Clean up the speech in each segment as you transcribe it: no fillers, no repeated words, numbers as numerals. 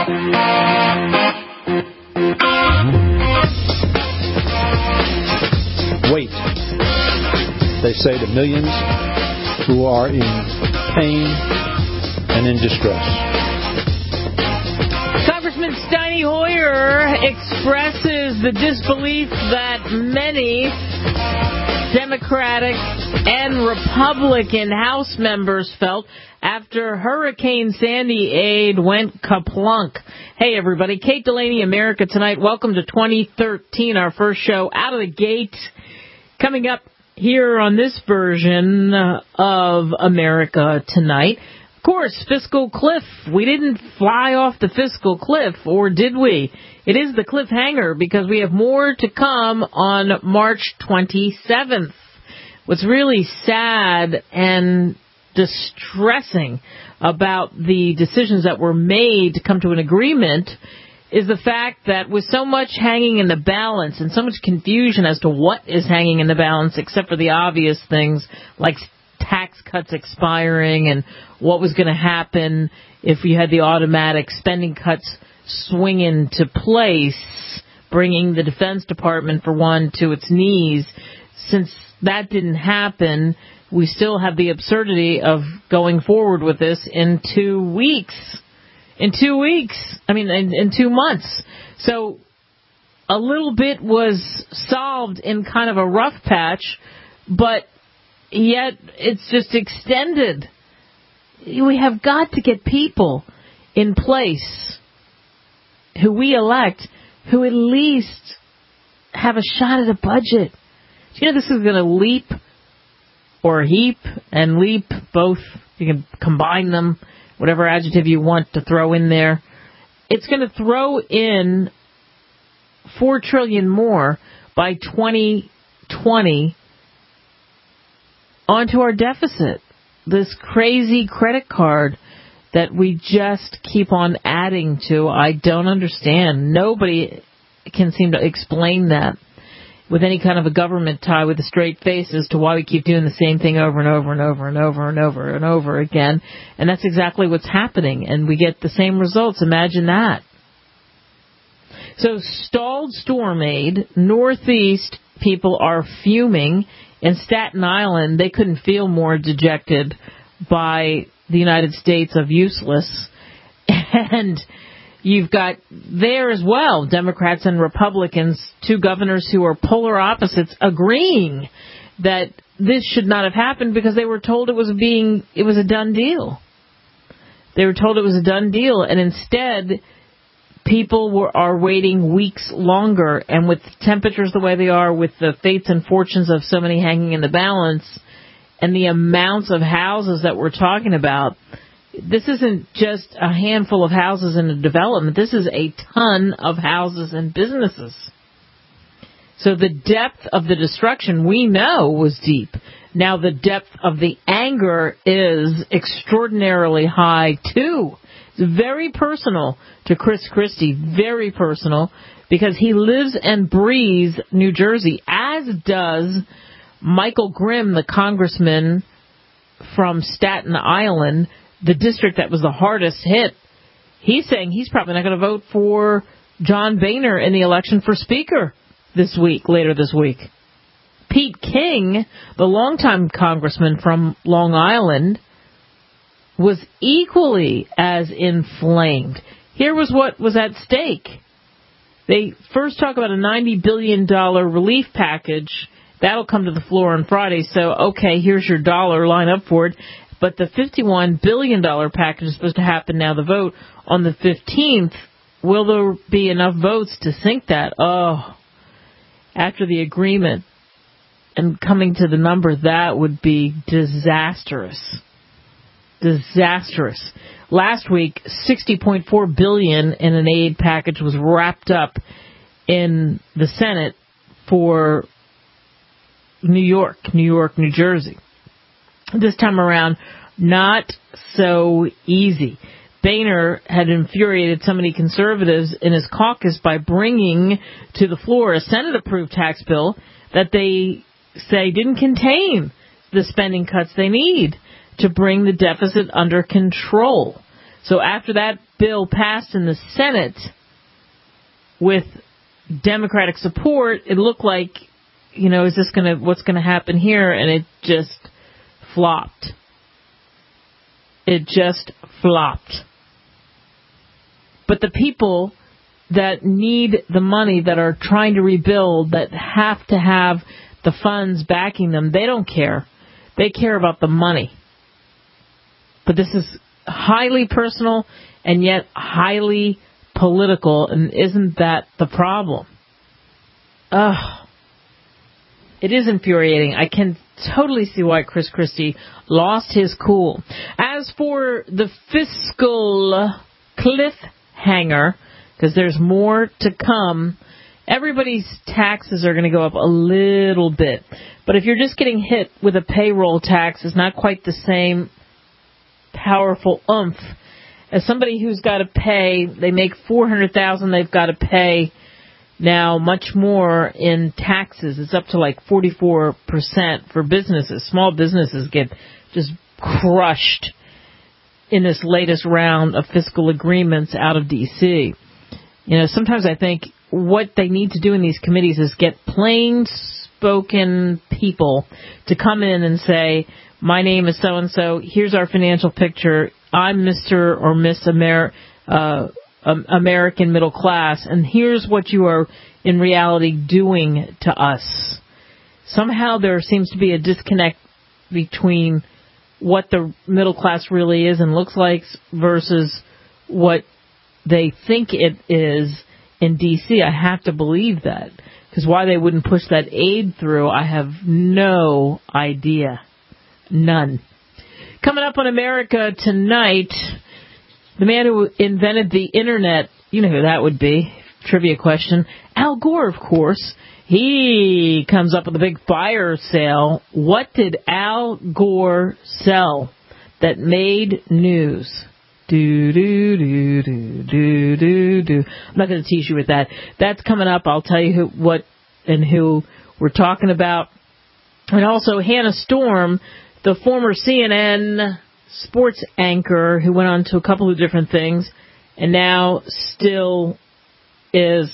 Wait, they say to millions who are in pain and in distress. Congressman Steny Hoyer expresses the disbelief that many Democratic and Republican House members felt after Hurricane Sandy aid went kaplunk. Hey, everybody. Kate Delaney, America Tonight. Welcome to 2013, our first show out of the gate. Coming up here on this version of America Tonight, of course, fiscal cliff. We didn't fly off the fiscal cliff, or did we? It is the cliffhanger because we have more to come on March 27th. What's really sad and distressing about the decisions that were made to come to an agreement is the fact that with so much hanging in the balance and so much confusion as to what is hanging in the balance, except for the obvious things like tax cuts expiring and what was going to happen if you had the automatic spending cuts swing into place, bringing the Defense Department, for one, to its knees. Since that didn't happen, we still have the absurdity of going forward with this in 2 weeks. In 2 months. So a little bit was solved in kind of a rough patch, but yet it's just extended. We have got to get people in place who we elect who at least have a shot at a budget. You know, this is going to leap or heap and leap, both. You can combine them, whatever adjective you want to throw in there. It's going to throw in $4 trillion more by 2020 onto our deficit. This crazy credit card that we just keep on adding to, I don't understand. Nobody can seem to explain that with any kind of a government tie with a straight face as to why we keep doing the same thing over and over and over and over and over and over again. And that's exactly what's happening. And we get the same results. Imagine that. So stalled storm aid, Northeast people are fuming. In Staten Island, they couldn't feel more dejected by the United States of useless. And you've got there as well, Democrats and Republicans, two governors who are polar opposites, agreeing that this should not have happened because they were told it was a done deal. They were told it was a done deal, and instead people are waiting weeks longer. And with temperatures the way they are, with the fates and fortunes of so many hanging in the balance, and the amounts of houses that we're talking about, this isn't just a handful of houses in a development. This is a ton of houses and businesses. So the depth of the destruction we know was deep. Now the depth of the anger is extraordinarily high, too. It's very personal to Chris Christie, very personal, because he lives and breathes New Jersey, as does Michael Grimm, the congressman from Staten Island, the district that was the hardest hit. He's saying he's probably not going to vote for John Boehner in the election for Speaker later this week. Pete King, the longtime congressman from Long Island, was equally as inflamed. Here was what was at stake. They first talk about a $90 billion relief package. That'll come to the floor on Friday. So, okay, here's your dollar, line up for it. But the $51 billion package is supposed to happen now, the vote on the 15th. Will there be enough votes to sink that? Oh, after the agreement and coming to the number, that would be disastrous. Disastrous. Last week, $60.4 billion in an aid package was wrapped up in the Senate for New York, New Jersey. This time around, not so easy. Boehner had infuriated so many conservatives in his caucus by bringing to the floor a Senate-approved tax bill that they say didn't contain the spending cuts they need to bring the deficit under control. So after that bill passed in the Senate with Democratic support, it looked like, what's going to happen here? And it just flopped. It just flopped. But the people that need the money, that are trying to rebuild, that have to have the funds backing them, they don't care. They care about the money. But this is highly personal and yet highly political, and isn't that the problem? It is infuriating. I can totally see why Chris Christie lost his cool. As for the fiscal cliffhanger, because there's more to come, everybody's taxes are going to go up a little bit. But if you're just getting hit with a payroll tax, it's not quite the same powerful oomph as somebody who's got to pay. They make $400,000, they've got to pay now much more in taxes. It's up to like 44% for businesses. Small businesses get just crushed in this latest round of fiscal agreements out of D.C. Sometimes I think what they need to do in these committees is get plain-spoken people to come in and say, my name is so-and-so, here's our financial picture, I'm Mr. or Miss American middle class, and here's what you are in reality doing to us. Somehow there seems to be a disconnect between what the middle class really is and looks like versus what they think it is in D.C. I have to believe that, because why they wouldn't push that aid through, I have no idea. None. Coming up on America Tonight, the man who invented the Internet, you know who that would be. Trivia question. Al Gore, of course. He comes up with a big fire sale. What did Al Gore sell that made news? I'm not going to tease you with that. That's coming up. I'll tell you what and who we're talking about. And also Hannah Storm, the former CNN sports anchor who went on to a couple of different things and now still is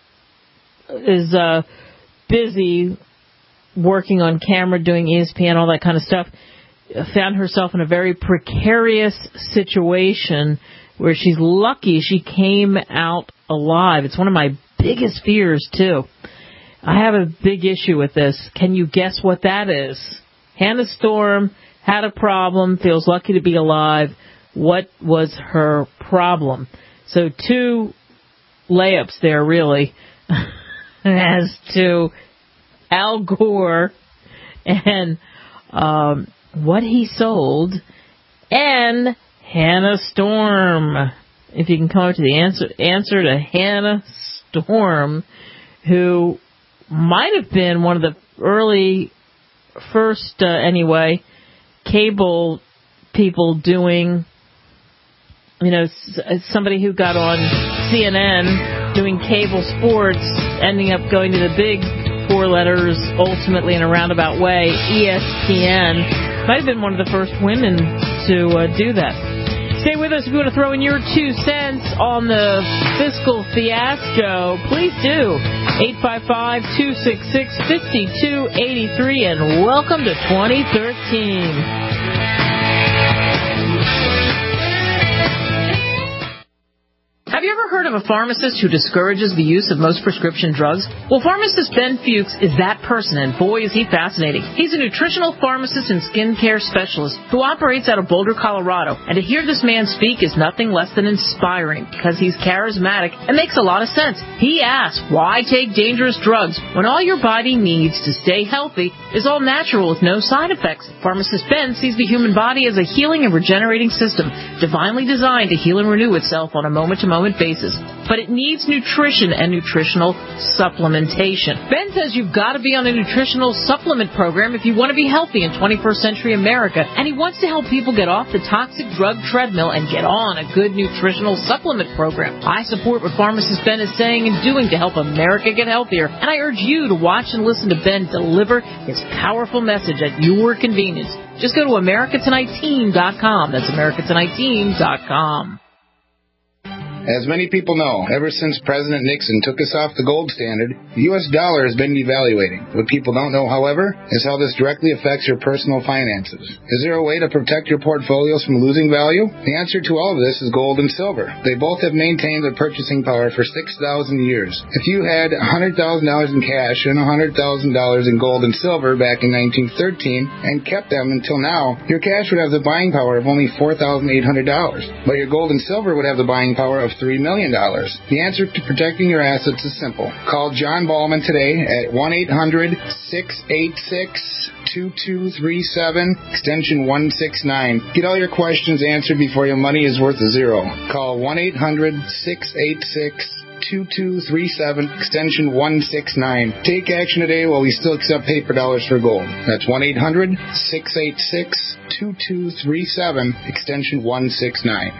busy working on camera, doing ESPN, all that kind of stuff, found herself in a very precarious situation where she's lucky she came out alive. It's one of my biggest fears, too. I have a big issue with this. Can you guess what that is? Hannah Storm had a problem, feels lucky to be alive. What was her problem? So 2 layups there, really, as to Al Gore and what he sold, and Hannah Storm. If you can come up to the answer to Hannah Storm, who might have been one of the early first, cable people doing, somebody who got on CNN doing cable sports, ending up going to the big 4 letters, ultimately in a roundabout way, ESPN. Might have been one of the first women to do that. Stay with us if you want to throw in your 2 cents on the fiscal fiasco. Please do. 855-266-5283, and welcome to 2013. Have you ever heard of a pharmacist who discourages the use of most prescription drugs? Well, pharmacist Ben Fuchs is that person, and boy, is he fascinating. He's a nutritional pharmacist and skincare specialist who operates out of Boulder, Colorado. And to hear this man speak is nothing less than inspiring, because he's charismatic and makes a lot of sense. He asks, why take dangerous drugs when all your body needs to stay healthy is all natural with no side effects? Pharmacist Ben sees the human body as a healing and regenerating system, divinely designed to heal and renew itself on a moment-to-moment basis, but it needs nutrition and nutritional supplementation. Ben says you've got to be on a nutritional supplement program if you want to be healthy in 21st century America, and he wants to help people get off the toxic drug treadmill and get on a good nutritional supplement program. I support what pharmacist Ben is saying and doing to help America get healthier, and I urge you to watch and listen to Ben deliver his powerful message at your convenience. Just go to AmericaTonightTeam.com. That's AmericaTonightTeam.com. As many people know, ever since President Nixon took us off the gold standard, the U.S. dollar has been devaluating. What people don't know, however, is how this directly affects your personal finances. Is there a way to protect your portfolios from losing value? The answer to all of this is gold and silver. They both have maintained their purchasing power for 6,000 years. If you had $100,000 in cash and $100,000 in gold and silver back in 1913 and kept them until now, your cash would have the buying power of only $4,800, but your gold and silver would have the buying power of $3 million. The answer to protecting your assets is simple. Call John Ballman today at 1-800-686-2237, extension 169. Get all your questions answered before your money is worth zero. Call 1-800-686-2237, extension 169. Take action today while we still accept paper dollars for gold. That's 1-800-686-2237, extension 169.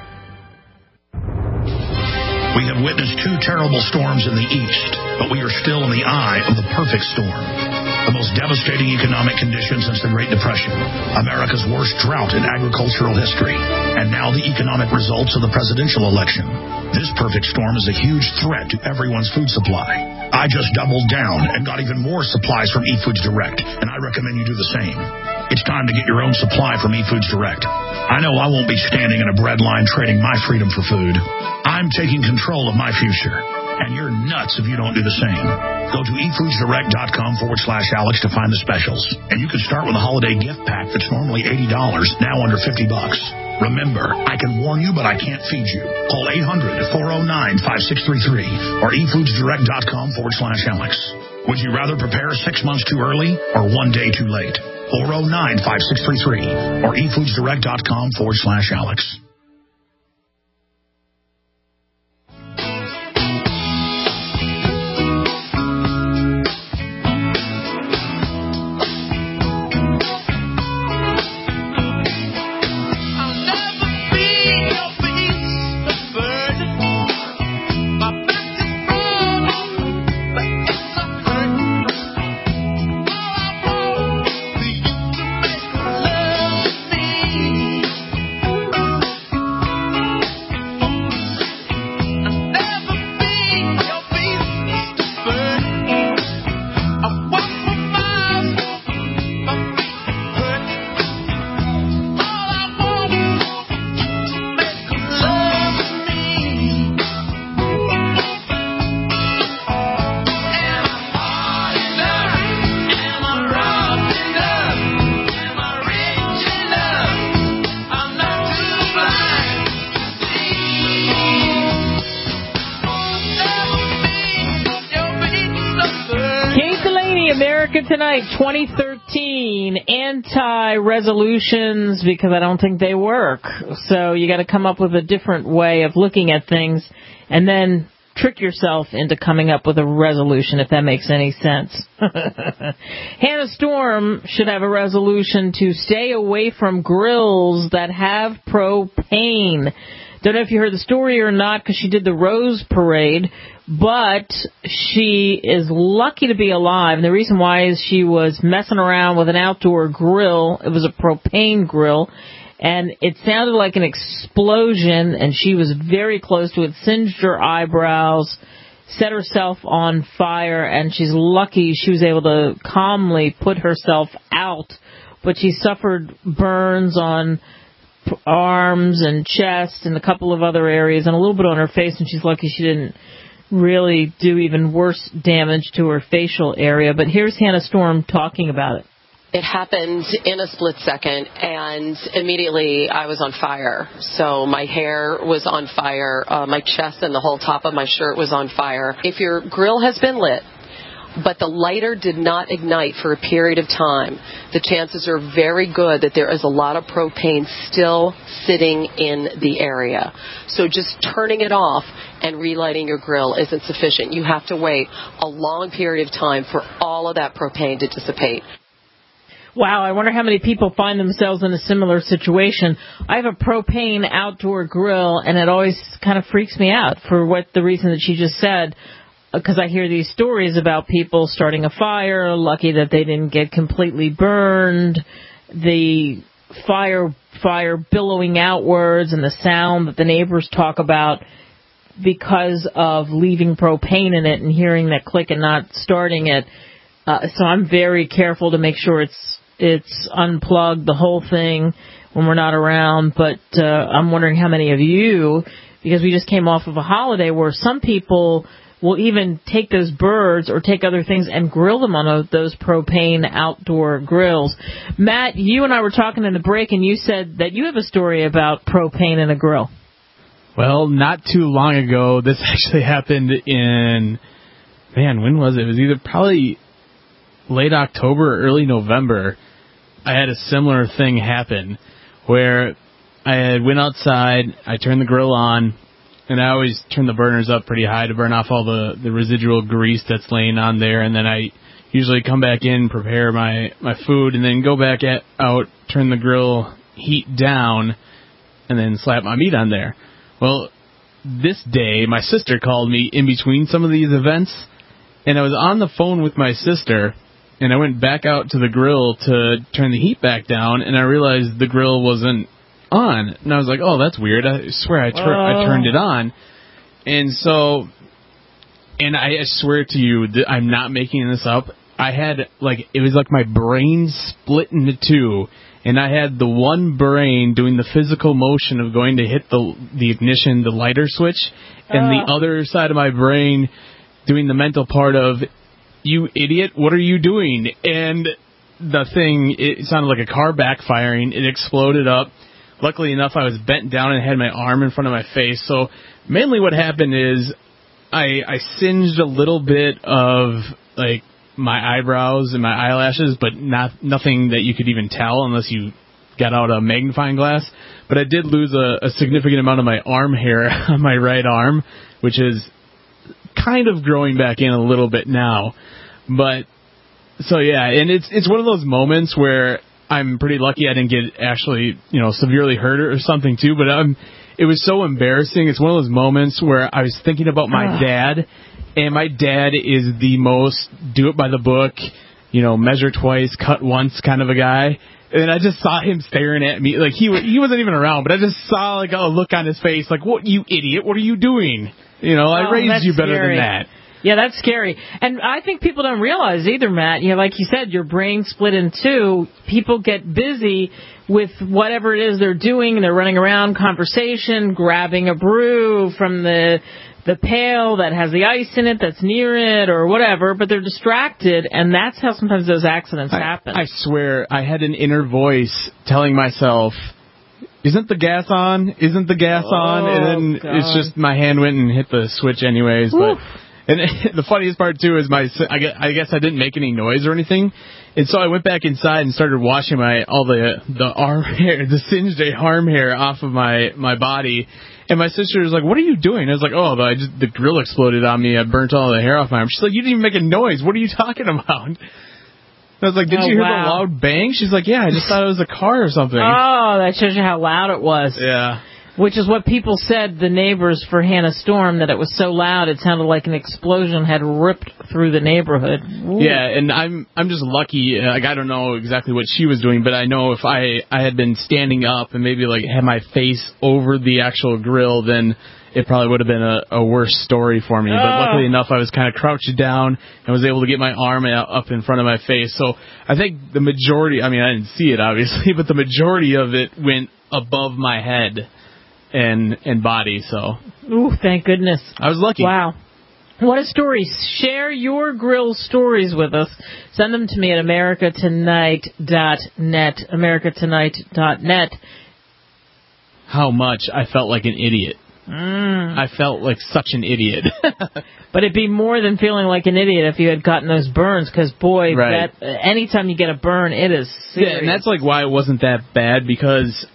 We have witnessed two terrible storms in the east, but we are still in the eye of the perfect storm. The most devastating economic conditions since the Great Depression, America's worst drought in agricultural history, and now the economic results of the presidential election. This perfect storm is a huge threat to everyone's food supply. I just doubled down and got even more supplies from eFoods Direct, and I recommend you do the same. It's time to get your own supply from eFoods Direct. I know I won't be standing in a bread line trading my freedom for food. I'm taking control of my future, and you're nuts if you don't do the same. Go to efoodsdirect.com/Alex to find the specials, and you can start with a holiday gift pack that's normally $80, now under $50. Remember, I can warn you, but I can't feed you. Call 800-409-5633 or efoodsdirect.com/Alex. Would you rather prepare 6 months too early or 1 day too late? 409-5633 or efoodsdirect.com/Alex. Tonight, 2013 anti-resolutions, because I don't think they work. So you got to come up with a different way of looking at things and then trick yourself into coming up with a resolution, if that makes any sense. Hannah Storm should have a resolution to stay away from grills that have propane. Don't know if you heard the story or not, because she did the Rose Parade, but she is lucky to be alive. And the reason why is she was messing around with an outdoor grill. It was a propane grill, and it sounded like an explosion, and she was very close to it, singed her eyebrows, set herself on fire, and she's lucky she was able to calmly put herself out. But she suffered burns on arms and chest and a couple of other areas and a little bit on her face, and she's lucky she didn't really do even worse damage to her facial area. But here's Hannah Storm talking about it. It happened in a split second, and immediately I was on fire. So my hair was on fire, my chest and the whole top of my shirt was on fire. If your grill has been lit, but the lighter did not ignite for a period of time, the chances are very good that there is a lot of propane still sitting in the area. So just turning it off and relighting your grill isn't sufficient. You have to wait a long period of time for all of that propane to dissipate. Wow, I wonder how many people find themselves in a similar situation. I have a propane outdoor grill, and it always kind of freaks me out for the reason that she just said, because I hear these stories about people starting a fire, lucky that they didn't get completely burned, the fire billowing outwards and the sound that the neighbors talk about. because of leaving propane in it and hearing that click and not starting it. So I'm very careful to make sure it's unplugged, the whole thing, when we're not around. But I'm wondering how many of you, because we just came off of a holiday where some people will even take those birds or take other things and grill them on those propane outdoor grills. Matt, you and I were talking in the break, and you said that you have a story about propane in a grill. Well, not too long ago, this actually happened in, when was it? It was either probably late October or early November. I had a similar thing happen where I had went outside, I turned the grill on, and I always turn the burners up pretty high to burn off all the residual grease that's laying on there, and then I usually come back in, prepare my food, and then go back out, turn the grill heat down, and then slap my meat on there. Well, this day, my sister called me in between some of these events, and I was on the phone with my sister, and I went back out to the grill to turn the heat back down, and I realized the grill wasn't on. And I was like, oh, that's weird. I swear I turned it on. And so, and I swear to you, I'm not making this up. I had, it was like my brain split into two. And I had the one brain doing the physical motion of going to hit the ignition, the lighter switch, and the other side of my brain doing the mental part of, you idiot, what are you doing? And the thing, it sounded like a car backfiring. It exploded up. Luckily enough, I was bent down and had my arm in front of my face. So mainly what happened is I singed a little bit of, my eyebrows and my eyelashes, but nothing that you could even tell unless you got out a magnifying glass. But I did lose a significant amount of my arm hair on my right arm, which is kind of growing back in a little bit now. But so yeah, and it's one of those moments where I'm pretty lucky I didn't get actually, severely hurt or something too, but it was so embarrassing. It's one of those moments where I was thinking about my dad. And my dad is the most do-it-by-the-book, measure twice, cut once kind of a guy. And I just saw him staring at me. He wasn't even around, but I just saw, a look on his face, what, you idiot, what are you doing? I raised you better than that. Yeah, that's scary. And I think people don't realize either, Matt. Like you said, your brain split in two. People get busy with whatever it is they're doing. They're running around, conversation, grabbing a brew from the pail that has the ice in it that's near it or whatever, but they're distracted, and that's how sometimes those accidents happen. I swear I had an inner voice telling myself, isn't the gas on? Isn't the gas on? And then it's just my hand went and hit the switch anyways. But and the funniest part, too, is I guess I didn't make any noise or anything. And so I went back inside and started washing all the arm hair, the singed arm hair off of my body. And my sister was like, what are you doing? I was like, the grill exploded on me. I burnt all the hair off my arm. She's like, you didn't even make a noise. What are you talking about? I was like, did you hear the loud bang? She's like, yeah, I just thought it was a car or something. Oh, that shows you how loud it was. Yeah. Which is what people said, the neighbors for Hannah Storm, that it was so loud it sounded like an explosion had ripped through the neighborhood. Ooh. Yeah, and I'm just lucky. I don't know exactly what she was doing, but I know if I had been standing up and maybe had my face over the actual grill, then it probably would have been a worse story for me. But luckily enough, I was kind of crouched down and was able to get my arm up in front of my face. So I think the majority, I didn't see it obviously, but the majority of it went above my head and body, so. Ooh, thank goodness. I was lucky. Wow. What a story. Share your grill stories with us. Send them to me at americatonight.net, americatonight.net. How much I felt like an idiot. I felt like such an idiot. But it'd be more than feeling like an idiot if you had gotten those burns, because, boy, anytime you get a burn, it is serious. Yeah, and that's why it wasn't that bad, because,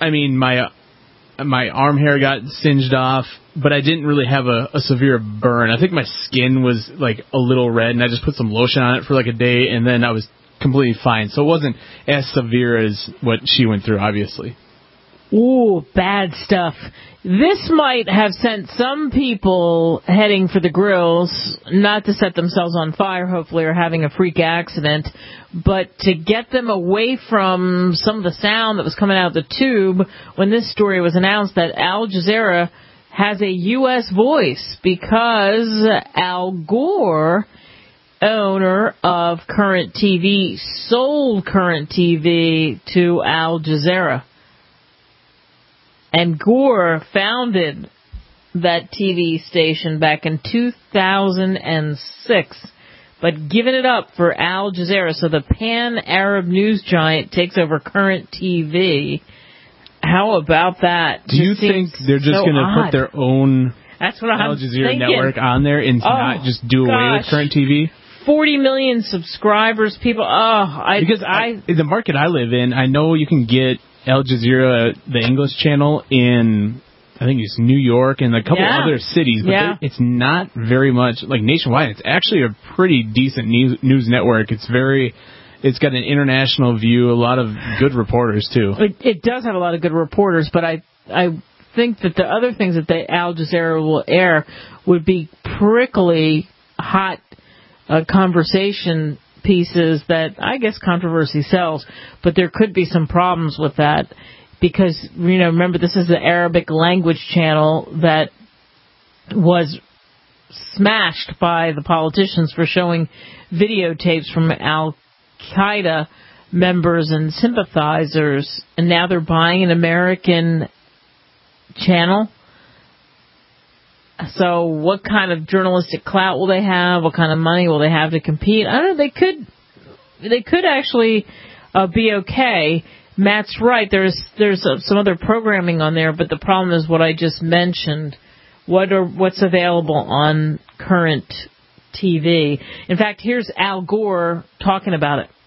my arm hair got singed off, but I didn't really have a severe burn. I think my skin was a little red, and I just put some lotion on it for a day, and then I was completely fine. So it wasn't as severe as what she went through, obviously. Ooh, bad stuff. This might have sent some people heading for the grills, not to set themselves on fire, hopefully, or having a freak accident, but to get them away from some of the sound that was coming out of the tube when this story was announced that Al Jazeera has a U.S. voice because Al Gore, owner of Current TV, sold Current TV to Al Jazeera. And Gore founded that TV station back in 2006, but given it up for Al Jazeera. So the pan-Arab news giant takes over Current TV. How about that? Do you think they're just going to put their own Al Jazeera network on there and not just do away with Current TV? 40 million subscribers, people. The market I live in, I know you can get Al Jazeera, the English channel, in I think it's New York and a couple other cities, but it's not very much like nationwide. It's actually a pretty decent news network. It's got an international view, a lot of good reporters too. It does have a lot of good reporters, but I think that the other things that Al Jazeera will air would be prickly, hot conversation pieces that I guess controversy sells, but there could be some problems with that because, remember, this is the Arabic language channel that was smashed by the politicians for showing videotapes from Al-Qaeda members and sympathizers, and now they're buying an American channel. So what kind of journalistic clout will they have? What kind of money will they have to compete? I don't know. They could actually be okay. Matt's right. There's some other programming on there, but the problem is what I just mentioned. What's available on Current TV? In fact, here's Al Gore talking about it.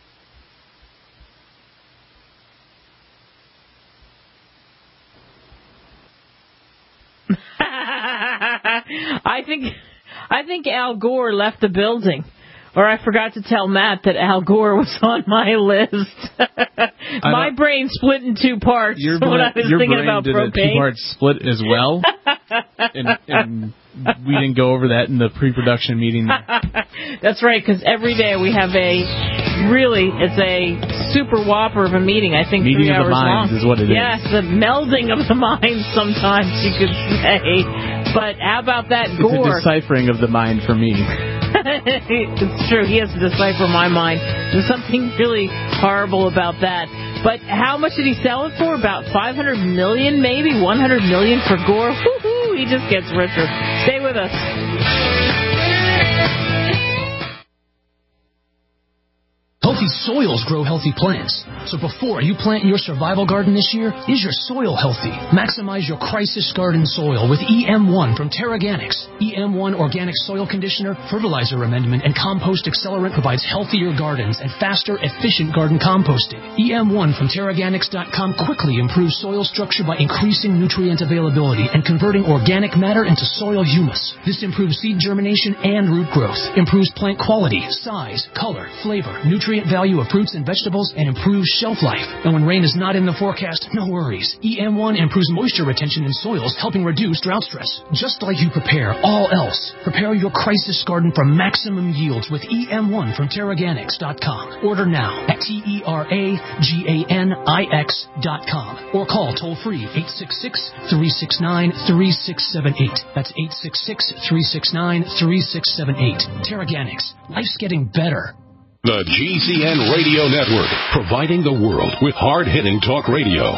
I think Al Gore left the building. Or I forgot to tell Matt that Al Gore was on my list. My brain split in two parts when I was thinking about propane. Your brain did a two-part split as well. and we didn't go over that in the pre-production meeting. That's right, because every day we have it's a super whopper of a meeting. I think meeting 3 hours long. Meeting of the minds is what it is. Yes, the melding of the minds sometimes you could say. But how about that Gore? It's a deciphering of the mind for me. It's true. He has to decipher my mind. There's something really horrible about that. But how much did he sell it for? About $500 million, maybe $100 million for Gore. Woohoo! He just gets richer. Stay with us. Healthy soils grow healthy plants. So before you plant your survival garden this year, is your soil healthy? Maximize your crisis garden soil with EM1 from Terraganics. EM1 organic soil conditioner, fertilizer amendment, and compost accelerant provides healthier gardens and faster, efficient garden composting. EM1 from Terraganics.com quickly improves soil structure by increasing nutrient availability and converting organic matter into soil humus. This improves seed germination and root growth, improves plant quality, size, color, flavor, nutrient value of fruits and vegetables, and improves shelf life. And when rain is not in the forecast, no worries. EM1 improves moisture retention in soils, helping reduce drought stress. Just like you prepare all else, prepare your crisis garden for maximum yields with EM1 from Terraganics.com. Order now at TerraGanix.com or call toll-free 866-369-3678. That's 866-369-3678. Terraganics. Life's getting better. The GCN Radio Network, providing the world with hard-hitting talk radio.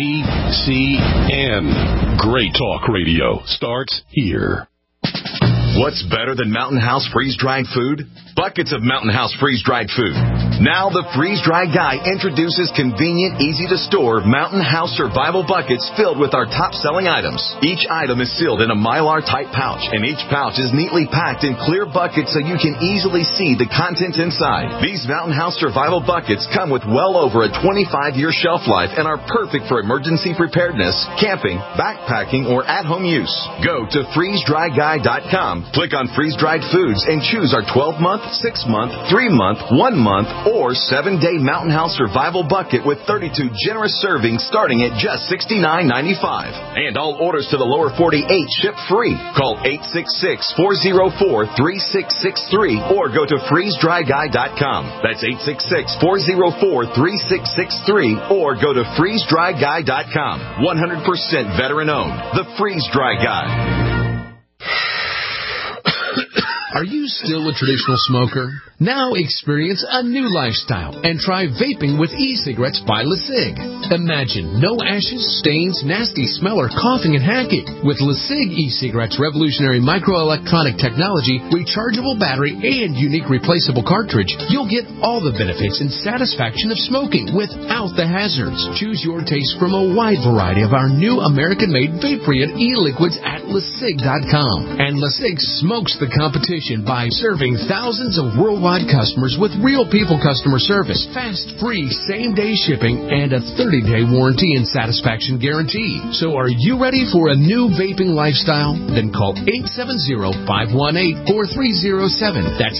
GCN. Great talk radio starts here. What's better than Mountain House freeze-dried food? Buckets of Mountain House freeze-dried food. Now the freeze-dried guy introduces convenient, easy-to-store Mountain House survival buckets filled with our top-selling items. Each item is sealed in a Mylar-type pouch, and each pouch is neatly packed in clear buckets so you can easily see the contents inside. These Mountain House survival buckets come with well over a 25-year shelf life and are perfect for emergency preparedness, camping, backpacking, or at-home use. Go to freezedryguy.com, click on freeze-dried foods, and choose our 12-month 6-month, 3-month, 1-month, or 7-day Mountain House Survival Bucket with 32 generous servings starting at just $69.95. And all orders to the lower 48 ship free. Call 866-404-3663 or go to freezedryguy.com. That's 866-404-3663 or go to freezedryguy.com. 100% veteran owned. The Freeze Dry Guy. Are you still a traditional smoker? Now experience a new lifestyle and try vaping with e-cigarettes by LeSig. Imagine no ashes, stains, nasty smell, or coughing and hacking. With LeSig e-cigarettes' revolutionary microelectronic technology, rechargeable battery, and unique replaceable cartridge, you'll get all the benefits and satisfaction of smoking without the hazards. Choose your taste from a wide variety of our new American-made vape-free e-liquids at LeSig.com. And LeSig smokes the competition by serving thousands of worldwide customers with real people customer service, fast, free, same-day shipping, and a 30-day warranty and satisfaction guarantee. So are you ready for a new vaping lifestyle? Then call 870-518-4307. That's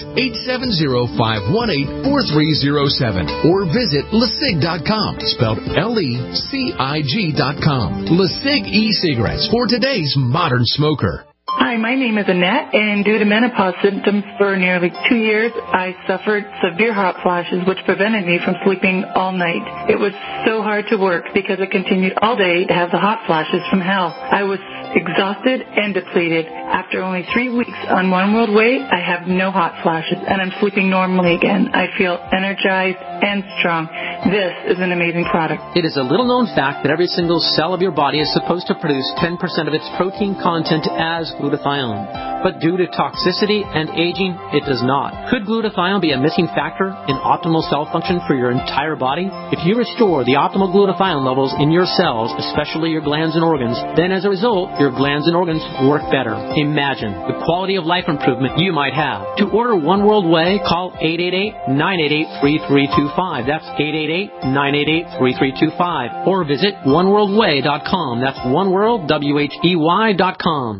870-518-4307. Or visit LeSig.com, spelled LECIG.com. LeSig e-cigarettes for today's modern smoker. Hi, my name is Annette, and due to menopause symptoms for nearly 2 years, I suffered severe hot flashes, which prevented me from sleeping all night. It was so hard to work because I continued all day to have the hot flashes from hell. I was exhausted and depleted. After only 3 weeks on One World Way, I have no hot flashes, and I'm sleeping normally again. I feel energized and strong. This is an amazing product. It is a little-known fact that every single cell of your body is supposed to produce 10% of its protein content as glutathione. But due to toxicity and aging, it does not. Could glutathione be a missing factor in optimal cell function for your entire body? If you restore the optimal glutathione levels in your cells, especially your glands and organs, then as a result, your glands and organs work better. Imagine the quality of life improvement you might have. To order One World Way, call 888-988-3325. That's 888-988-3325. Or visit oneworldway.com. That's oneworld.com.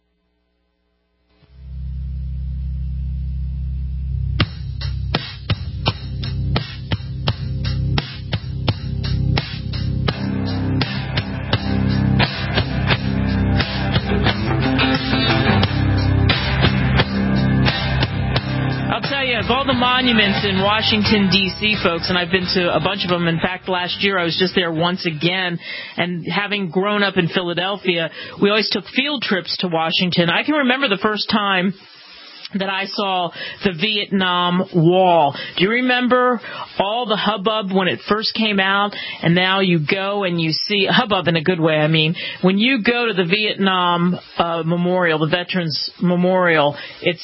Of all the monuments in Washington, D.C., folks, and I've been to a bunch of them. In fact, last year I was just there once again, and having grown up in Philadelphia, we always took field trips to Washington. I can remember the first time that I saw the Vietnam Wall. Do you remember all the hubbub when it first came out? And now you go and you see hubbub in a good way. I mean, when you go to the Vietnam Memorial, the Veterans Memorial,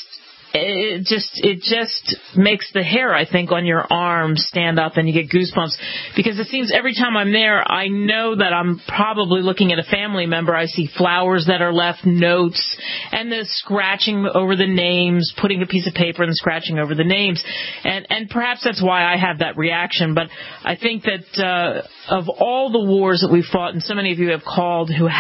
it just makes the hair, I think, on your arms stand up and you get goosebumps, because it seems every time I'm there, I know that I'm probably looking at a family member. I see flowers that are left, notes, and the scratching over the names, putting a piece of paper and scratching over the names. And perhaps that's why I have that reaction. But I think that of all the wars that we've fought, and so many of you have called who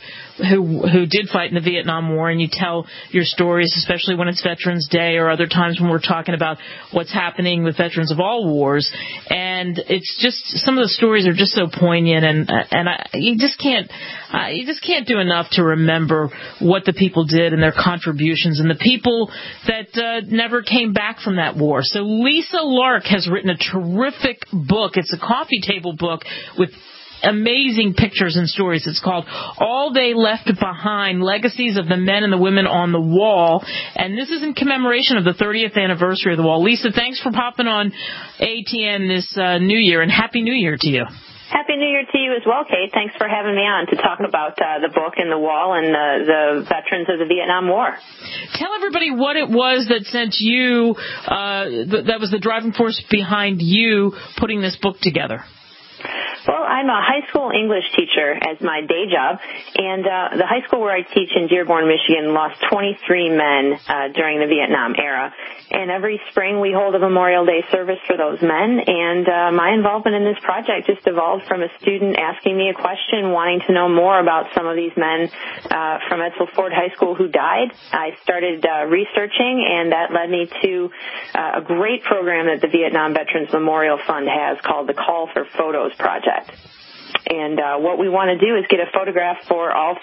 did fight in the Vietnam War, and you tell your stories, especially when it's Veterans Day or other times when we're talking about what's happening with veterans of all wars. And it's just, some of the stories are just so poignant, and you just can't do enough to remember what the people did and their contributions and the people that never came back from that war. So Lisa Lark has written a terrific book. It's a coffee table book with amazing pictures and stories. It's called All They Left Behind, Legacies of the Men and the Women on the Wall. And this is in commemoration of the 30th anniversary of the wall. Lisa, thanks for popping on ATN this New Year, and Happy New Year to you. Happy New Year to you as well, Kate. Thanks for having me on to talk about the book and the wall and the veterans of the Vietnam War. Tell everybody what it was that sent you, that was the driving force behind you putting this book together. Well, I'm a high school English teacher as my day job, and the high school where I teach in Dearborn, Michigan, lost 23 men during the Vietnam era. And every spring we hold a Memorial Day service for those men, and my involvement in this project just evolved from a student asking me a question, wanting to know more about some of these men from Edsel Ford High School who died. I started researching, and that led me to a great program that the Vietnam Veterans Memorial Fund has called the Call for Photos Project. And what we want to do is get a photograph for all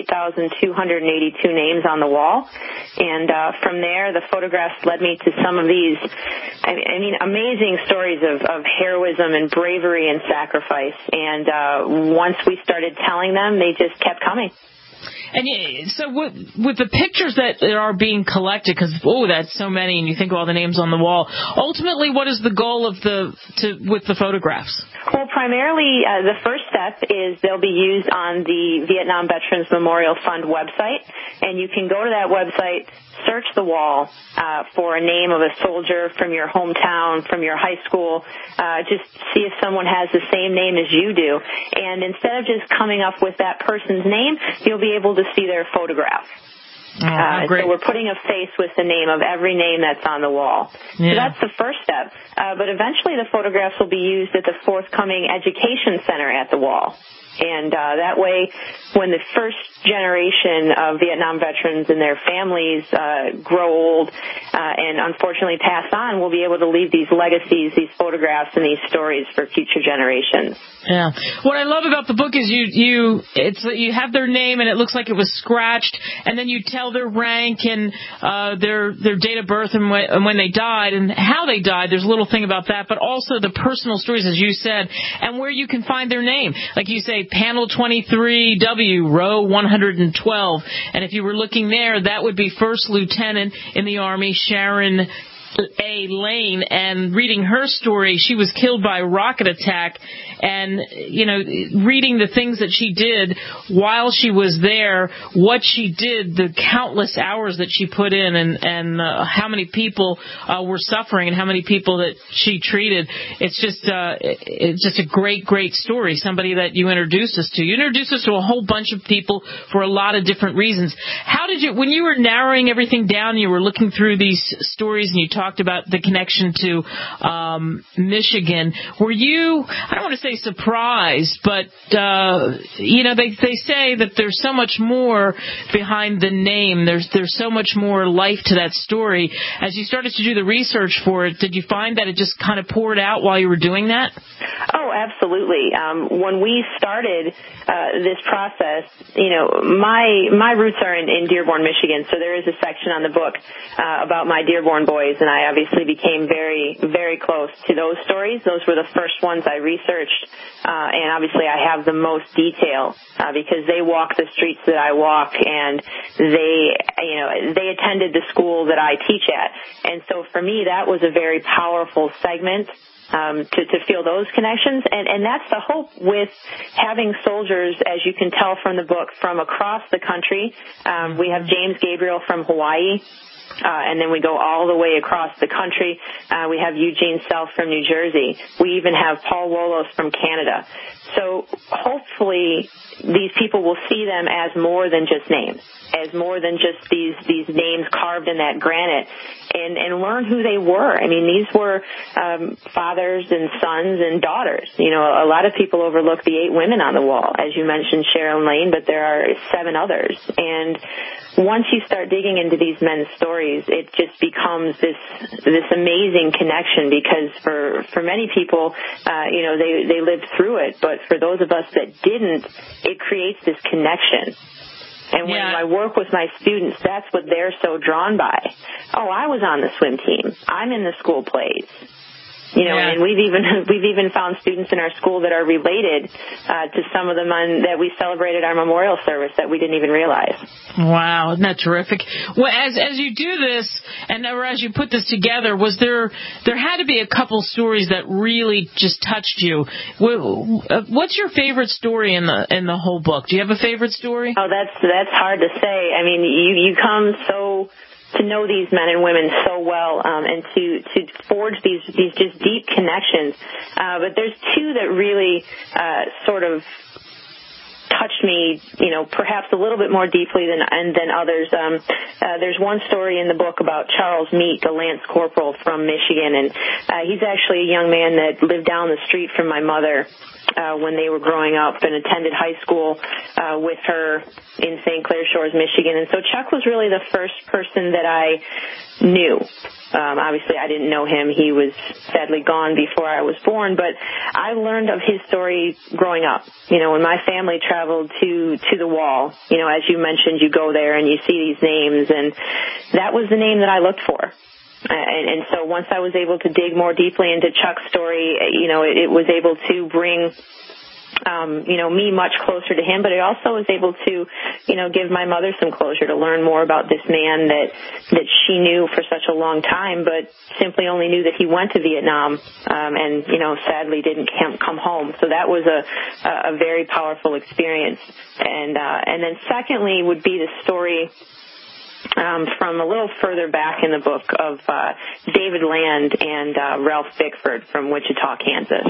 58,282 names on the wall. And from there, the photographs led me to some of these, amazing stories of heroism and bravery and sacrifice. And once we started telling them, they just kept coming. And so with the pictures that are being collected, because, that's so many, and you think of all the names on the wall, ultimately, what is the goal with the photographs? Well, primarily, the first step is they'll be used on the Vietnam Veterans Memorial Fund website, and you can go to that website, search the wall for a name of a soldier from your hometown, from your high school, just see if someone has the same name as you do. And instead of just coming up with that person's name, you'll be able to see their photograph. Great. So we're putting a face with the name of every name that's on the wall. Yeah. So that's the first step. But eventually the photographs will be used at the forthcoming education center at the wall. And that way, when the first generation of Vietnam veterans and their families grow old and unfortunately pass on, we'll be able to leave these legacies, these photographs, and these stories for future generations. Yeah. What I love about the book is you have their name and it looks like it was scratched, and then you tell their rank and their date of birth and when they died and how they died. There's a little thing about that, but also the personal stories, as you said, and where you can find their name. Like you say, Panel 23W, row 112. And if you were looking there, that would be First Lieutenant in the Army, Sharon A. Lane. And reading her story, she was killed by a rocket attack. And, reading the things that she did while she was there, what she did, the countless hours that she put in, and how many people were suffering and how many people that she treated. It's just a great, great story, somebody that you introduced us to. You introduced us to a whole bunch of people for a lot of different reasons. How did you, when you were narrowing everything down, you were looking through these stories and you talked about the connection to Michigan, were you, I don't want to say surprised, but they say that there's so much more behind the name. There's so much more life to that story. As you started to do the research for it, did you find that it just kind of poured out while you were doing that? Oh, absolutely. When we started this process, my roots are in Dearborn, Michigan, so there is a section on the book about my Dearborn boys, and I obviously became very, very close to those stories. Those were the first ones I researched, and obviously I have the most detail because they walk the streets that I walk, and they attended the school that I teach at. And so for me, that was a very powerful segment to feel those connections. And that's the hope with having soldiers, as you can tell from the book, from across the country. We have James Gabriel from Hawaii. And then we go all the way across the country. We have Eugene Self from New Jersey. We even have Paul Wolos from Canada. So hopefully these people will see them as more than just names, as more than just these names carved in that granite, and learn who they were. I mean, these were fathers and sons and daughters. A lot of people overlook the 8 women on the wall, as you mentioned, Sharon Lane, but there are 7 others. And once you start digging into these men's stories, it just becomes this amazing connection, because for many people, they lived through it, but for those of us that didn't, it creates this connection. And when I work with my students, that's what they're so drawn by. Oh, I was on the swim team. I'm in the school plays. And we've even found students in our school that are related to some of the men that we celebrated our memorial service that we didn't even realize. Wow, isn't that terrific? Well, as you do this, and as you put this together, was there had to be a couple stories that really just touched you. What's your favorite story in the whole book? Do you have a favorite story? Oh, that's hard to say. I mean, you come to know these men and women so well, and to forge these just deep connections. But there's two that really sort of touched me, perhaps a little bit more deeply than others. There's one story in the book about Charles Meek, a Lance Corporal from Michigan, and he's actually a young man that lived down the street from my mother when they were growing up, and attended high school with her in St. Clair Shores, Michigan. And so Chuck was really the first person that I knew. Obviously, I didn't know him. He was sadly gone before I was born, but I learned of his story growing up. When my family traveled to the Wall, as you mentioned, you go there and you see these names, and that was the name that I looked for. And so once I was able to dig more deeply into Chuck's story, it was able to bring me much closer to him, but it also was able to, give my mother some closure, to learn more about this man that she knew for such a long time, but simply only knew that he went to Vietnam, and sadly didn't come home. So that was a very powerful experience. And then secondly would be the story from a little further back in the book of David Land and Ralph Bickford from Wichita, Kansas.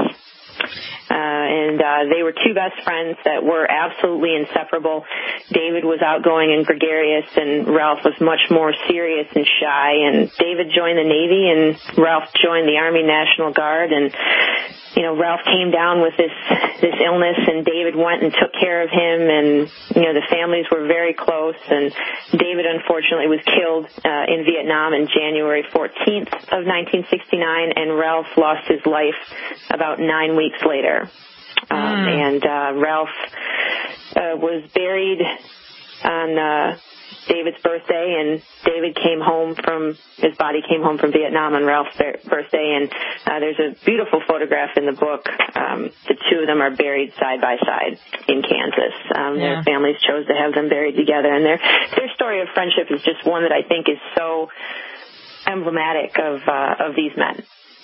And they were two best friends that were absolutely inseparable. David was outgoing and gregarious, and Ralph was much more serious and shy. And David joined the Navy, and Ralph joined the Army National Guard. And Ralph came down with this illness, and David went and took care of him, and the families were very close. And David unfortunately was killed in Vietnam on January 14th of 1969, and Ralph lost his life about 9 weeks later. And Ralph was buried on David's birthday, and David his body came home from Vietnam on Ralph's birthday, and there's a beautiful photograph in the book. The two of them are buried side by side in Kansas. Their families chose to have them buried together, and their story of friendship is just one that I think is so emblematic of these men.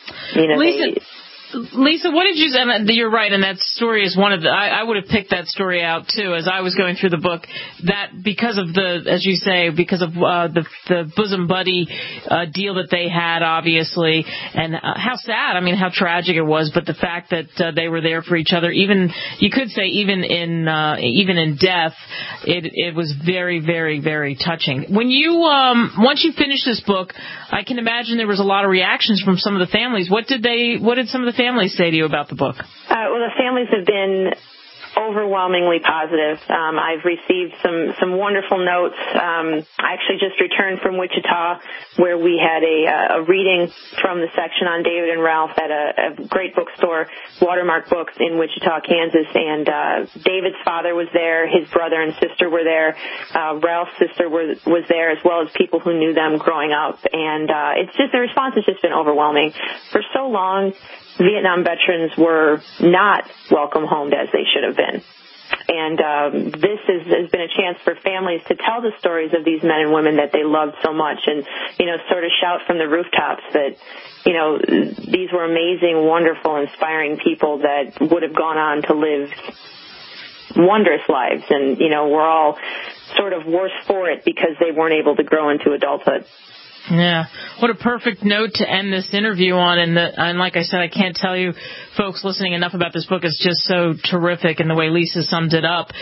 Lisa, what did you say? You're right, and that story is one of the. I would have picked that story out too as I was going through the book. That because of as you say, because of the bosom buddy deal that they had, obviously, and how sad. I mean, how tragic it was. But the fact that they were there for each other, even you could say, even in death, it was very, very, very touching. When you once you finished this book, I can imagine there was a lot of reactions from some of the families. What did some of the families say to you about the book? Well, the families have been overwhelmingly positive. I've received some wonderful notes. I actually just returned from Wichita, where we had a reading from the section on David and Ralph at a great bookstore, Watermark Books in Wichita, Kansas. And David's father was there, his brother and sister were there, Ralph's sister was there, as well as people who knew them growing up. And the response has just been overwhelming. For so long, Vietnam veterans were not welcome home as they should have been. And this has been a chance for families to tell the stories of these men and women that they loved so much, and, sort of shout from the rooftops that, these were amazing, wonderful, inspiring people that would have gone on to live wondrous lives. And, we're all sort of worse for it because they weren't able to grow into adulthood. Yeah, what a perfect note to end this interview on. And like I said, I can't tell you, folks listening, enough about this book. It's just so terrific, and the way Lisa summed it up.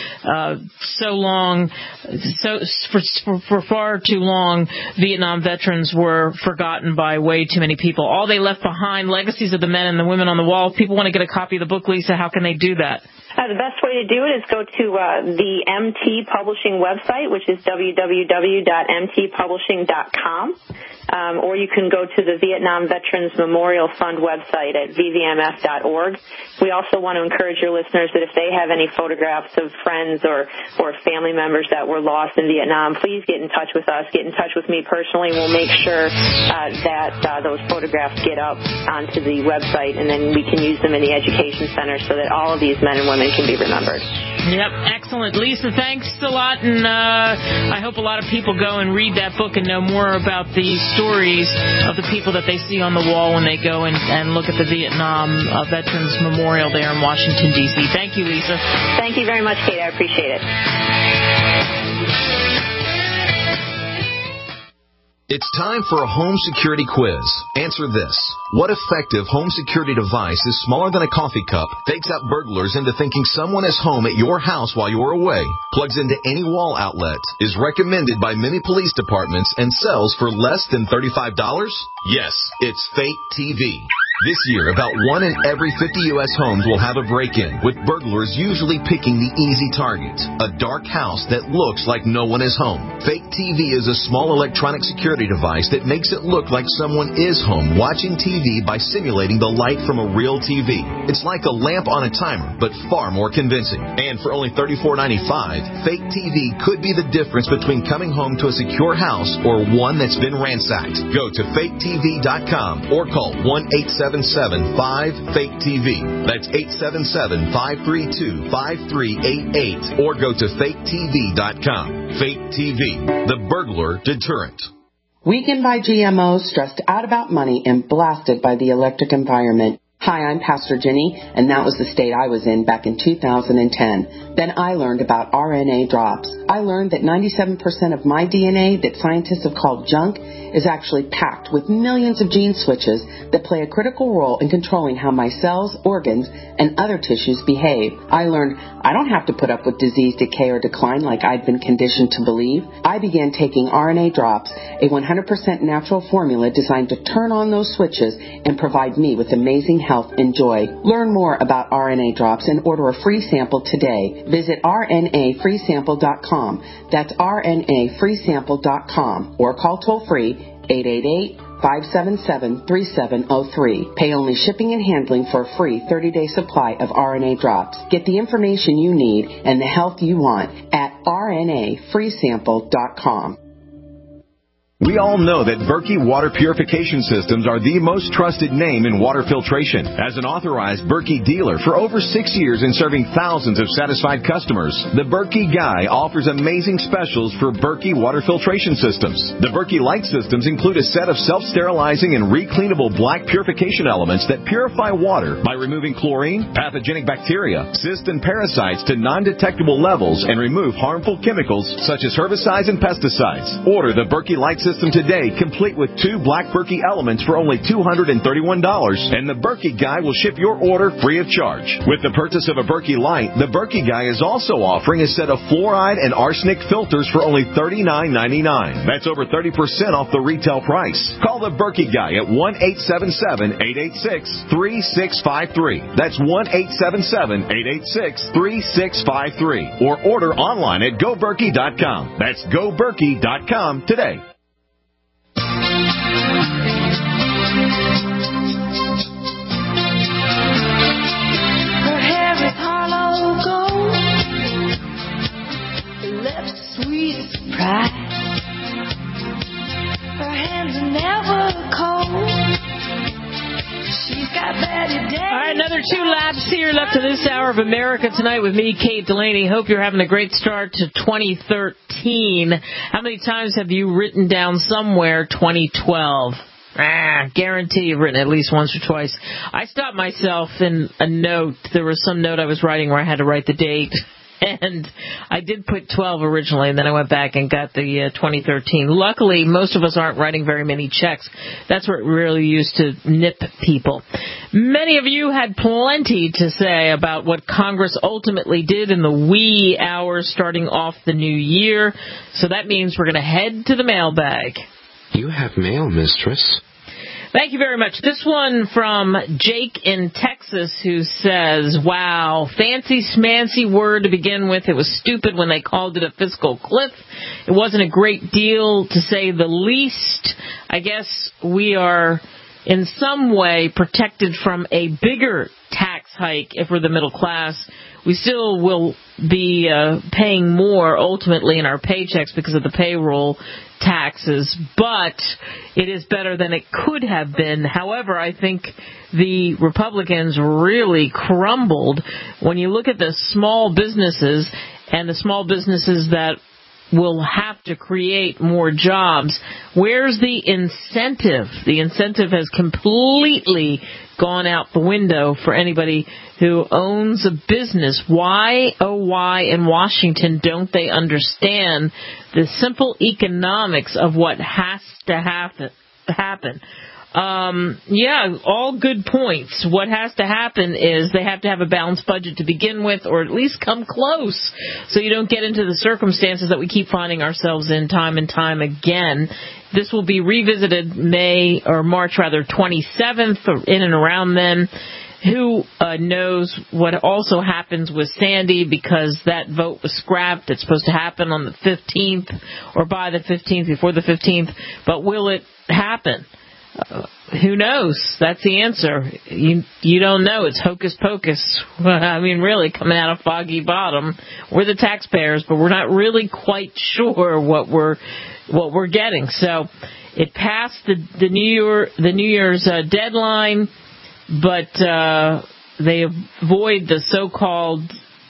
For far too long, Vietnam veterans were forgotten by way too many people. All they left behind, legacies of the men and the women on the wall. If people want to get a copy of the book, Lisa, how can they do that? The best way to do it is go to the MT Publishing website, which is www.mtpublishing.com. Or you can go to the Vietnam Veterans Memorial Fund website at vvmf.org. We also want to encourage your listeners that if they have any photographs of friends or family members that were lost in Vietnam, please get in touch with us. Get in touch with me personally. We'll make sure that those photographs get up onto the website, and then we can use them in the education center so that all of these men and women can be remembered. Yep, excellent. Lisa, thanks a lot, and I hope a lot of people go and read that book and know more about the stories of the people that they see on the wall when they go and look at the Vietnam Veterans Memorial there in Washington, D.C. Thank you, Lisa. Thank you very much, Kate. I appreciate it. It's time for a home security quiz. Answer this. What effective home security device is smaller than a coffee cup, fakes out burglars into thinking someone is home at your house while you're away, plugs into any wall outlet, is recommended by many police departments, and sells for less than $35? Yes, it's Fake TV. This year, about 1 in every 50 U.S. homes will have a break-in, with burglars usually picking the easy target, a dark house that looks like no one is home. Fake TV is a small electronic security device that makes it look like someone is home watching TV by simulating the light from a real TV. It's like a lamp on a timer, but far more convincing. And for only $34.95, Fake TV could be the difference between coming home to a secure house or one that's been ransacked. Go to faketv.com or call 1-877-5-FAKE-TV. That's 877-532-5388. Or go to faketv.com. Fake TV, the burglar deterrent. Weakened by GMOs, stressed out about money, and blasted by the electric environment. Hi, I'm Pastor Jenny, and that was the state I was in back in 2010. Then I learned about RNA drops. I learned that 97% of my DNA that scientists have called junk is actually packed with millions of gene switches that play a critical role in controlling how my cells, organs, and other tissues behave. I learned I don't have to put up with disease, decay, or decline like I'd been conditioned to believe. I began taking RNA drops, a 100% natural formula designed to turn on those switches and provide me with amazing health and joy. Learn more about RNA drops and order a free sample today. Visit rnafreesample.com. That's rnafreesample.com or call toll-free 888-577-3703. Pay only shipping and handling for a free 30-day supply of RNA drops. Get the information you need and the health you want at rnafreesample.com. We all know that Berkey Water Purification Systems are the most trusted name in water filtration. As an authorized Berkey dealer for over 6 years and serving thousands of satisfied customers, the Berkey Guy offers amazing specials for Berkey Water Filtration Systems. The Berkey Light Systems include a set of self-sterilizing and recleanable black purification elements that purify water by removing chlorine, pathogenic bacteria, cysts, and parasites to non-detectable levels and remove harmful chemicals such as herbicides and pesticides. Order the Berkey Light System today, complete with 2 black Berkey elements for only $231, and the Berkey Guy will ship your order free of charge. With the purchase of a Berkey Light, the Berkey Guy is also offering a set of fluoride and arsenic filters for only $39.99. That's over 30% off the retail price. Call the Berkey Guy at 1-877-886-3653. That's 1-877-886-3653. Or order online at GoBerkey.com. That's GoBerkey.com today. Her hair is hollow gold, her lips sweet surprise. Her hands are never cold. She's got Betty Davis. All right, another 2 laps here left in this hour of America Tonight with me, Kate Delaney. Hope you're having a great start to 2013. How many times have you written down somewhere 2012? Guarantee you've written at least once or twice. I stopped myself in a note. There was some note I was writing where I had to write the date. And I did put 12 originally, and then I went back and got the 2013. Luckily, most of us aren't writing very many checks. That's what really used to nip people. Many of you had plenty to say about what Congress ultimately did in the wee hours starting off the new year. So that means we're going to head to the mailbag. You have mail, mistress. Thank you very much. This one from Jake in Texas, who says, wow, fancy smancy word to begin with. It was stupid when they called it a fiscal cliff. It wasn't a great deal, to say the least. I guess we are in some way protected from a bigger tax hike if we're the middle class. We still will be paying more ultimately in our paychecks because of the payroll taxes, but it is better than it could have been. However, I think the Republicans really crumbled when you look at the small businesses and the small businesses that will have to create more jobs. Where's the incentive? The incentive has completely gone out the window for anybody who owns a business. Why, oh why, in Washington don't they understand the simple economics of what has to happen? Yeah, all good points. What has to happen is they have to have a balanced budget to begin with, or at least come close, so you don't get into the circumstances that we keep finding ourselves in time and time again. This will be revisited March 27th, or in and around then. Who knows what also happens with Sandy, because that vote was scrapped. It's supposed to happen on the 15th, or by the 15th, before the 15th. But will it happen? Who knows? That's the answer. You don't know. It's hocus pocus. I mean, really, coming out of Foggy Bottom. We're the taxpayers, but we're not really quite sure what we're getting. So it passed the New Year's deadline, but they avoid the so-called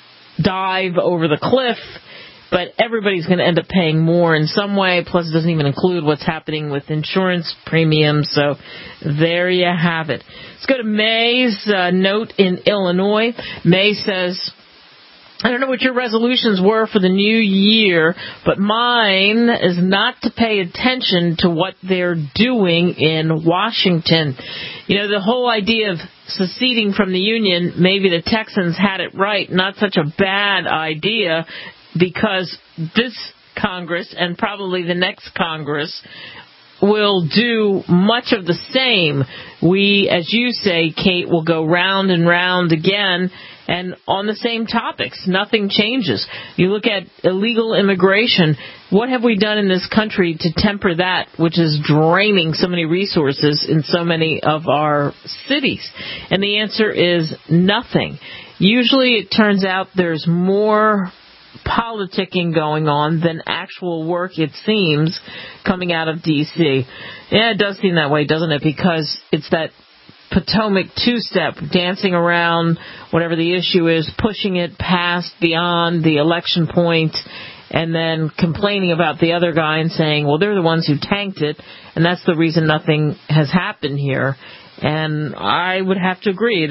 dive over the cliff. But everybody's going to end up paying more in some way, plus it doesn't even include what's happening with insurance premiums. So there you have it. Let's go to May's note in Illinois. May says, I don't know what your resolutions were for the new year, but mine is not to pay attention to what they're doing in Washington. You know, the whole idea of seceding from the Union, maybe the Texans had it right, not such a bad idea, because this Congress and probably the next Congress will do much of the same. We, as you say, Kate, will go round and round again and on the same topics. Nothing changes. You look at illegal immigration. What have we done in this country to temper that, which is draining so many resources in so many of our cities? And the answer is nothing. Usually it turns out there's more politicking going on than actual work, it seems, coming out of D.C. Yeah, it does seem that way, doesn't it? Because it's that Potomac two-step, dancing around whatever the issue is, pushing it past beyond the election point, and then complaining about the other guy and saying, well, they're the ones who tanked it, and that's the reason nothing has happened here. And I would have to agree,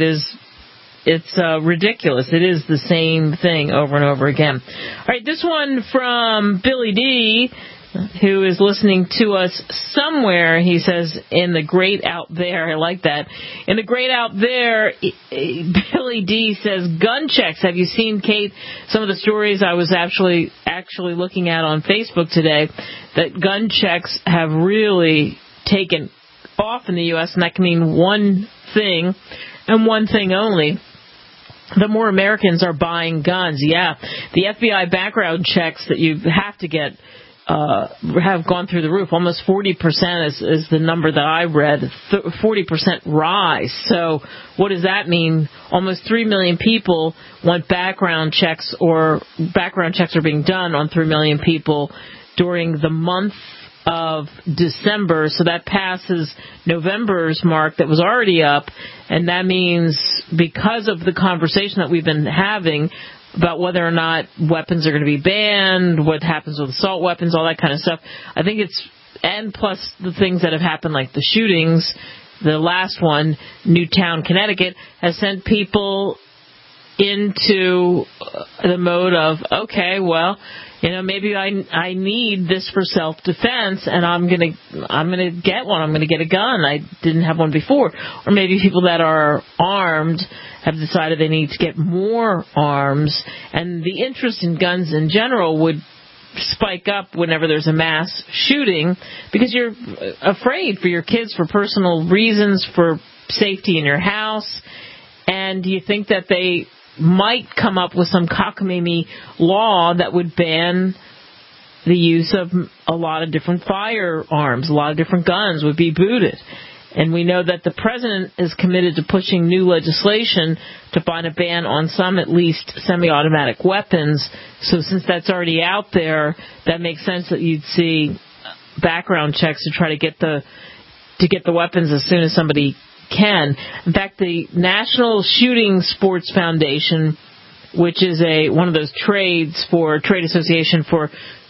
it's ridiculous. It is the same thing over and over again. All right, this one from Billy D, who is listening to us somewhere. He says, in the great out there. I like that. In the great out there, Billy D says, gun checks. Have you seen, Kate, some of the stories I was actually looking at on Facebook today, that gun checks have really taken off in the U.S., and that can mean one thing and one thing only. The more Americans are buying guns. Yeah, the FBI background checks that you have to get have gone through the roof. Almost 40% is the number that I read. 40% rise. So what does that mean? Almost 3 million people want background checks, or background checks are being done on 3 million people during the month of December. So that passes November's mark that was already up, and that means, because of the conversation that we've been having about whether or not weapons are going to be banned, what happens with assault weapons, all that kind of stuff, I think it's, and plus the things that have happened, like the shootings, the last one, Newtown, Connecticut, has sent people into the mode of, okay, well, you know, maybe I need this for self-defense, and I'm gonna get one. I'm gonna get a gun. I didn't have one before. Or maybe people that are armed have decided they need to get more arms, and the interest in guns in general would spike up whenever there's a mass shooting, because you're afraid for your kids, for personal reasons, for safety in your house, and you think that they might come up with some cockamamie law that would ban the use of a lot of different firearms, a lot of different guns would be booted. And we know that the president is committed to pushing new legislation to find a ban on some, at least, semi-automatic weapons. So since that's already out there, that makes sense that you'd see background checks to try to get the weapons as soon as somebody can. In fact, the National Shooting Sports Foundation, which is one of those trade association for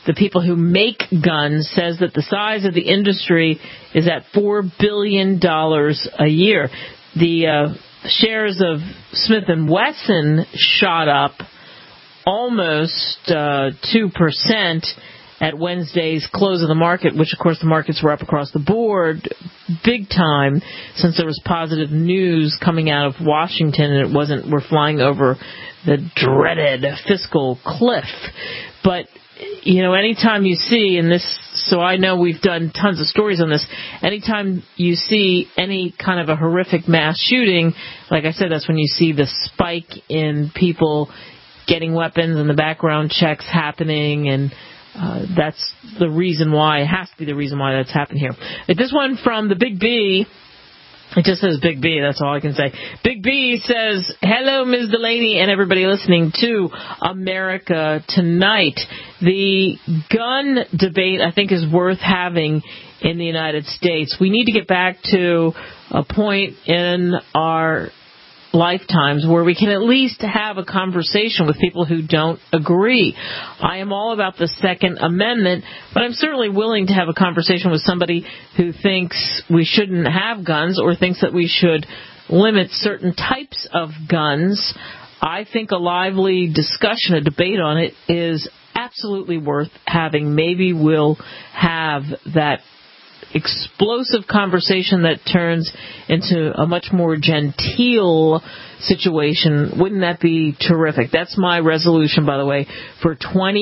the people who make guns, says that the size of the industry is at $4 billion a year. The shares of Smith & Wesson shot up almost 2% at Wednesday's close of the market, which, of course, the markets were up across the board big time since there was positive news coming out of Washington and we're flying over the dreaded fiscal cliff. But, anytime you see, and this, so I know we've done tons of stories on this, anytime you see any kind of a horrific mass shooting, like I said, that's when you see the spike in people getting weapons and the background checks happening, and that's the reason why, it has to be the reason why that's happened here. This one from the Big B, it just says Big B, that's all I can say. Big B says, hello, Ms. Delaney and everybody listening to America Tonight. The gun debate, I think, is worth having in the United States. We need to get back to a point in our lifetimes where we can at least have a conversation with people who don't agree. I am all about the Second Amendment, but I'm certainly willing to have a conversation with somebody who thinks we shouldn't have guns or thinks that we should limit certain types of guns. I think a lively discussion, a debate on it is absolutely worth having. Maybe we'll have that explosive conversation that turns into a much more genteel situation. Wouldn't that be terrific? That's my resolution, by the way, for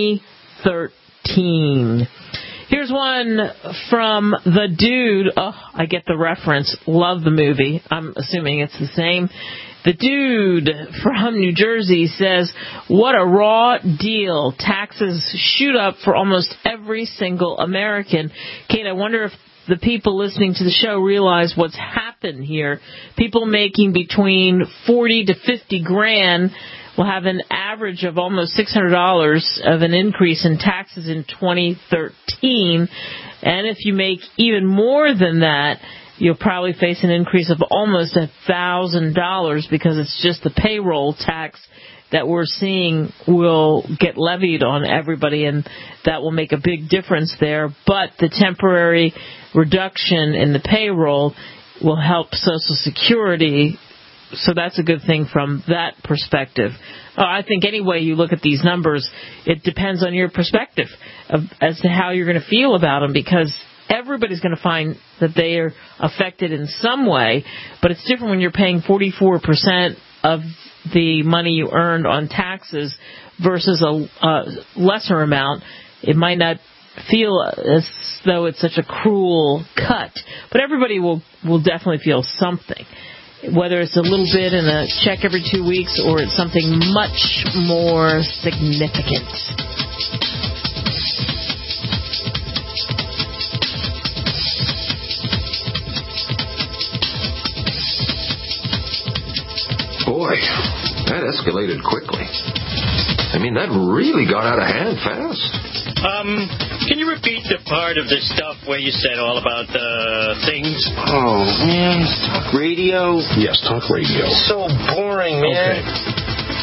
2013. Here's one from The Dude. Oh, I get the reference. Love the movie. I'm assuming it's the same. The Dude from New Jersey says, what a raw deal. Taxes shoot up for almost every single American. Kate, I wonder if the people listening to the show realize what's happened here. People making between 40 to 50 grand will have an average of almost $600 of an increase in taxes in 2013. And if you make even more than that, you'll probably face an increase of almost $1,000 because it's just the payroll tax that we're seeing will get levied on everybody, and that will make a big difference there. But the temporary reduction in the payroll will help Social Security, so that's a good thing from that perspective. I think any way you look at these numbers, it depends on your perspective as to how you're going to feel about them, because everybody's going to find that they are affected in some way, but it's different when you're paying 44% of the money you earned on taxes versus a lesser amount. It might not feel as though it's such a cruel cut, but everybody will definitely feel something, whether it's a little bit in a check every 2 weeks or it's something much more significant. Boy, that escalated quickly. I mean, that really got out of hand fast. Can you repeat the part of the stuff where you said all about the things? Oh, man. Talk radio? Yes, talk radio. So boring, man. Okay.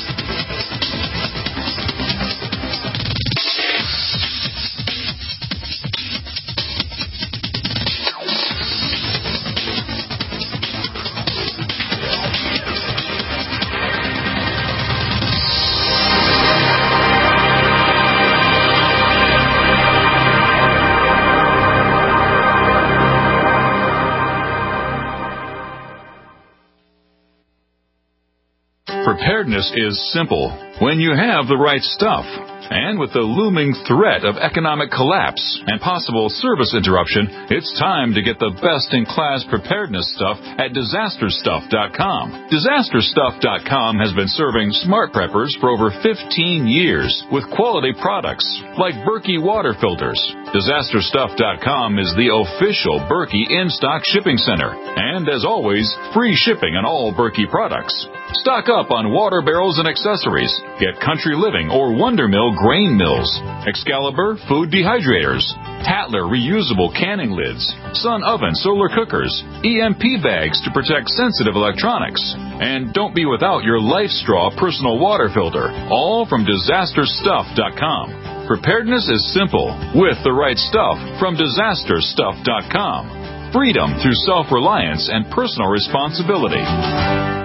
Preparedness is simple when you have the right stuff. And with the looming threat of economic collapse and possible service interruption, it's time to get the best-in-class preparedness stuff at DisasterStuff.com. DisasterStuff.com has been serving smart preppers for over 15 years with quality products like Berkey water filters. DisasterStuff.com is the official Berkey in-stock shipping center. And as always, free shipping on all Berkey products. Stock up on water barrels and accessories. Get Country Living or Wonder Mill grain mills, Excalibur food dehydrators, Tatler reusable canning lids, Sun oven solar cookers, EMP bags to protect sensitive electronics, and don't be without your LifeStraw personal water filter, all from DisasterStuff.com. Preparedness is simple with the right stuff from DisasterStuff.com. Freedom through self-reliance and personal responsibility.